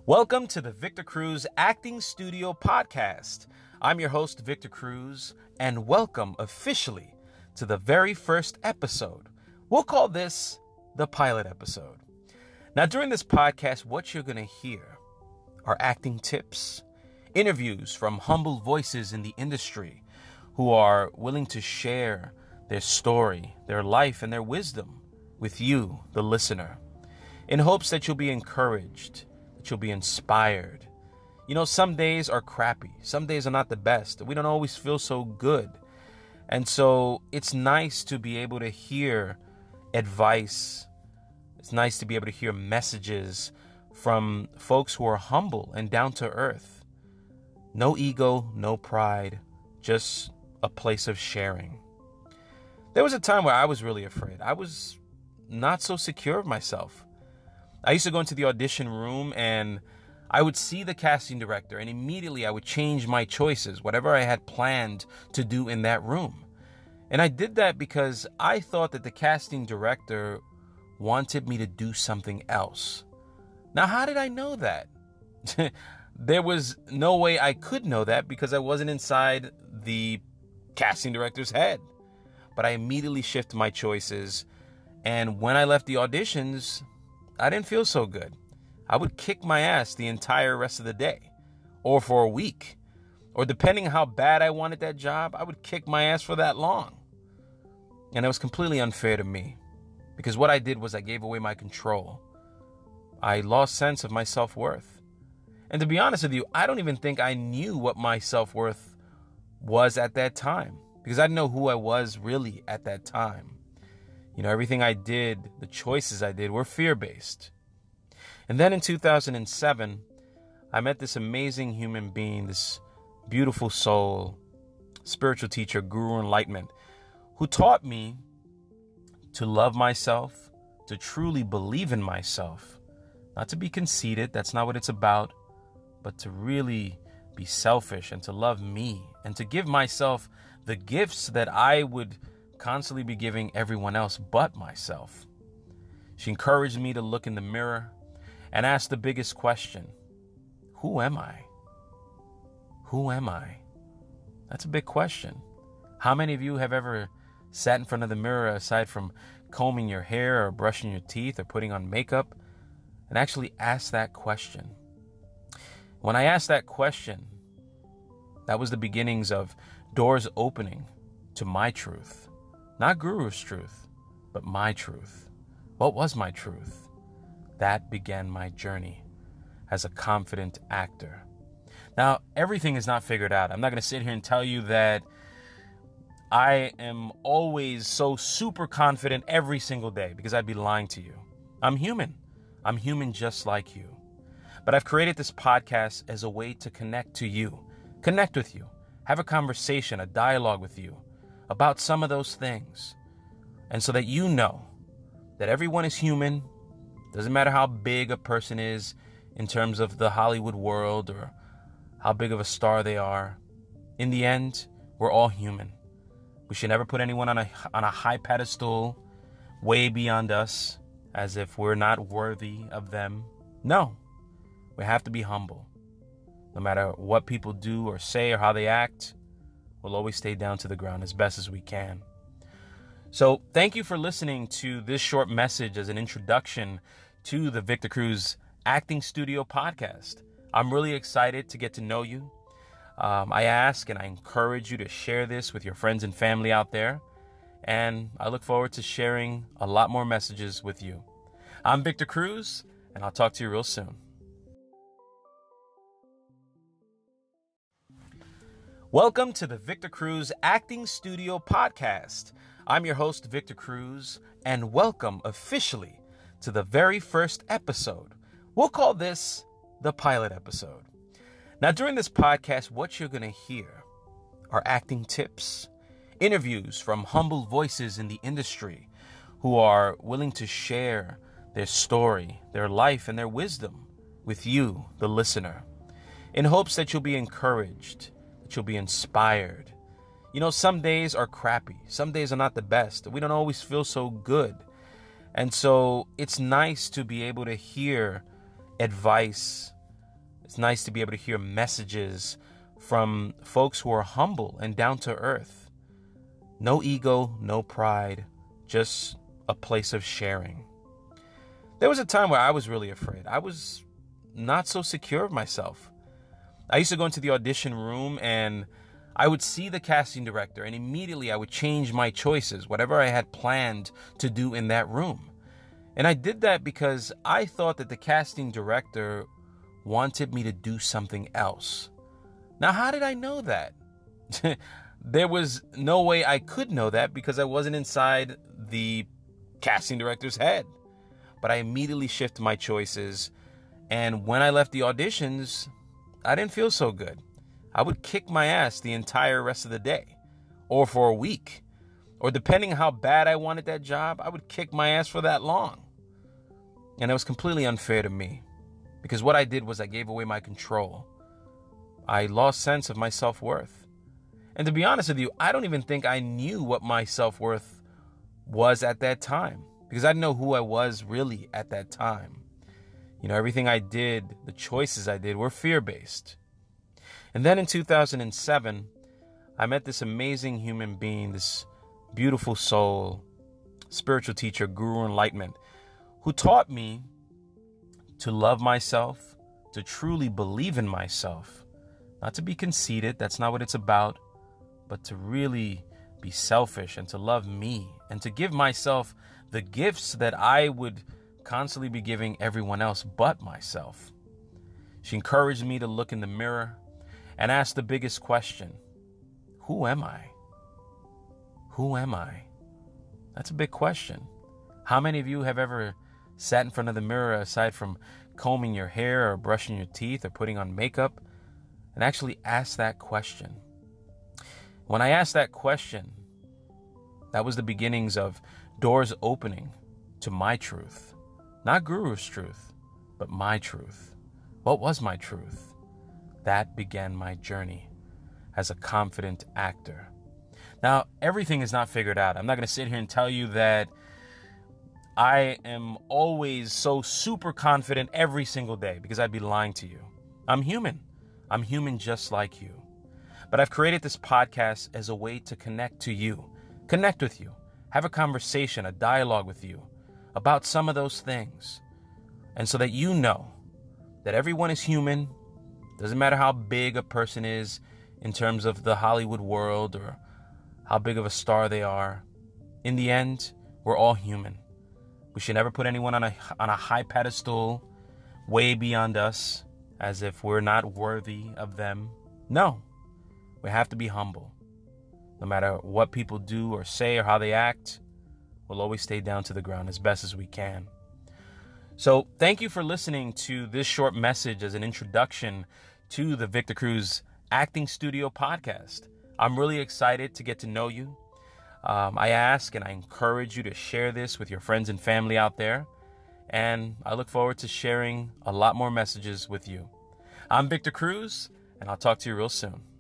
Welcome to the Victor Cruz Acting Studio Podcast. I'm your host, Victor Cruz, and welcome officially to the very first episode. We'll call this the pilot episode. Now, during this podcast, what you're going to hear are acting tips, interviews from humble voices in the industry who are willing to share their story, their life, and their wisdom with you, the listener, in hopes that you'll be encouraged, that you'll be inspired. You know, some days are crappy. Some days are not the best. We don't always feel so good. And so it's nice to be able to hear advice. It's nice to be able to hear messages from folks who are humble and down to earth. No ego, no pride, just a place of sharing. There was a time where I was really afraid. I was not so secure of myself. I used to go into the audition room and I would see the casting director and immediately I would change my choices, whatever I had planned to do in that room. And I did that because I thought that the casting director wanted me to do something else. Now, how did I know that? There was no way I could know that because I wasn't inside the casting director's head. But I immediately shifted my choices. And when I left the auditions, I didn't feel so good. I would kick my ass the entire rest of the day or for a week. Or depending how bad I wanted that job, I would kick my ass for that long. And it was completely unfair to me because what I did was I gave away my control. I lost sense of my self-worth. And to be honest with you, I don't even think I knew what my self-worth was at that time because I didn't know who I was really at that time. You know, everything I did, the choices I did were fear-based. And then in 2007, I met this amazing human being, this beautiful soul, spiritual teacher, guru enlightenment, who taught me to love myself, to truly believe in myself, not to be conceited, that's not what it's about, but to really be selfish and to love me and to give myself the gifts that I would constantly be giving everyone else but myself. She encouraged me to look in the mirror and ask the biggest question: who am I? Who am I? That's a big question. How many of you have ever sat in front of the mirror, aside from combing your hair or brushing your teeth or putting on makeup, and actually asked that question? When I asked that question, that was the beginnings of doors opening to my truth. Not Guru's truth, but my truth. What was my truth? That began my journey as a confident actor. Now, everything is not figured out. I'm not going to sit here and tell you that I am always so super confident every single day because I'd be lying to you. I'm human. I'm human just like you. But I've created this podcast as a way to connect to you, connect with you, have a conversation, a dialogue with you about some of those things. And so that you know that everyone is human. Doesn't matter how big a person is in terms of the Hollywood world or how big of a star they are. In the end, we're all human. We should never put anyone on a high pedestal way beyond us as if we're not worthy of them. No, we have to be humble. No matter what people do or say or how they act, we'll always stay down to the ground as best as we can. So thank you for listening to this short message as an introduction to the Victor Cruz Acting Studio Podcast. I'm really excited to get to know you. I ask and I encourage you to share this with your friends and family out there. And I look forward to sharing a lot more messages with you. I'm Victor Cruz, and I'll talk to you real soon. Welcome to the Victor Cruz Acting Studio Podcast. I'm your host, Victor Cruz, and welcome officially to the very first episode. We'll call this the pilot episode. Now, during this podcast, what you're going to hear are acting tips, interviews from humble voices in the industry who are willing to share their story, their life, and their wisdom with you, the listener, in hopes that you'll be encouraged, that you'll be inspired. You know, some days are crappy. Some days are not the best. We don't always feel so good. And so it's nice to be able to hear advice It's nice to be able to hear messages from folks who are humble and down to earth. No ego, no pride, just a place of sharing. There was a time where I was really afraid. I was not so secure of myself. I used to go into the audition room and I would see the casting director and immediately I would change my choices, whatever I had planned to do in that room. And I did that because I thought that the casting director wanted me to do something else. Now, how did I know that? There was no way I could know that because I wasn't inside the casting director's head. But I immediately shifted my choices. And when I left the auditions, I didn't feel so good. I would kick my ass the entire rest of the day or for a week. Or depending how bad I wanted that job, I would kick my ass for that long. And it was completely unfair to me because what I did was I gave away my control. I lost sense of my self-worth. And to be honest with you, I don't even think I knew what my self-worth was at that time because I didn't know who I was really at that time. You know, everything I did, the choices I did were fear-based. And then in 2007, I met this amazing human being, this beautiful soul, spiritual teacher, Guru Enlightenment, who taught me to love myself, to truly believe in myself, not to be conceited, that's not what it's about, but to really be selfish and to love me and to give myself the gifts that I would constantly be giving everyone else but myself. She encouraged me to look in the mirror and ask the biggest question: who am I? Who am I? That's a big question. How many of you have ever sat in front of the mirror, aside from combing your hair or brushing your teeth or putting on makeup, and actually asked that question? When I asked that question, that was the beginnings of doors opening to my truth. Not Guru's truth, but my truth. What was my truth? That began my journey as a confident actor. Now, everything is not figured out. I'm not going to sit here and tell you that I am always so super confident every single day because I'd be lying to you. I'm human. I'm human just like you. But I've created this podcast as a way to connect with you, have a conversation, a dialogue with you about some of those things. And so that you know that everyone is human. Doesn't matter how big a person is in terms of the Hollywood world or how big of a star they are. In the end, we're all human. We should never put anyone on a high pedestal way beyond us as if we're not worthy of them. No, we have to be humble. No matter what people do or say or how they act, we'll always stay down to the ground as best as we can. So thank you for listening to this short message as an introduction to the Victor Cruz Acting Studio podcast. I'm really excited to get to know you. I ask and I encourage you to share this with your friends and family out there. And I look forward to sharing a lot more messages with you. I'm Victor Cruz, and I'll talk to you real soon.